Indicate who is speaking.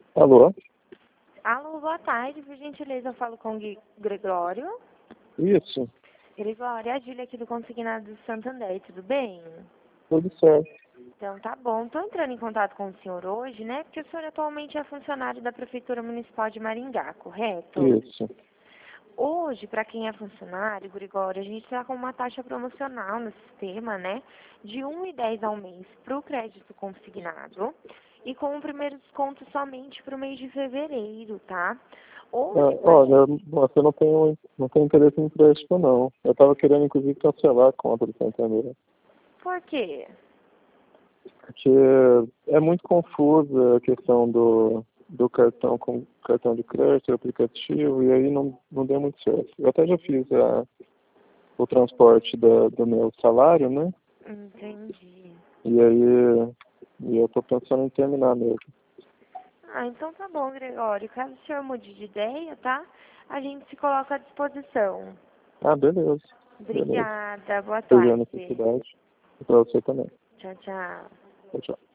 Speaker 1: Alô?
Speaker 2: Alô, boa tarde, por gentileza, eu falo com o Gregório.
Speaker 1: Isso,
Speaker 2: Gregório, é a Júlia aqui do Consignado do Santander, tudo bem?
Speaker 1: tudo certo.
Speaker 2: Então tá bom, estou entrando em contato com o senhor hoje, né? Porque o senhor atualmente é funcionário da Prefeitura Municipal de Maringá, correto?
Speaker 1: Isso.
Speaker 2: Hoje, para quem é funcionário, Gregório, a gente está com uma taxa promocional no sistema, né? De 1,10 ao mês para o crédito consignado e com o primeiro desconto somente para o mês de fevereiro, tá? Hoje,
Speaker 1: Olha, moça, eu não tenho interesse em empréstimo, não. Eu estava querendo, inclusive, cancelar a conta do Santander.
Speaker 2: por quê?
Speaker 1: Porque é muito confusa a questão do cartão com cartão de crédito, aplicativo, e aí não deu muito certo. Eu até já fiz o transporte do meu salário, né?
Speaker 2: Entendi.
Speaker 1: E eu estou pensando em terminar mesmo.
Speaker 2: Ah, então tá bom, Gregório. Caso o senhor mude de ideia, tá? A gente se coloca à disposição.
Speaker 1: Ah, beleza. Beleza.
Speaker 2: Obrigada, boa
Speaker 1: Se tiver
Speaker 2: tarde.
Speaker 1: necessidade, para você também.
Speaker 2: Tchau, tchau.
Speaker 1: Tchau, tchau.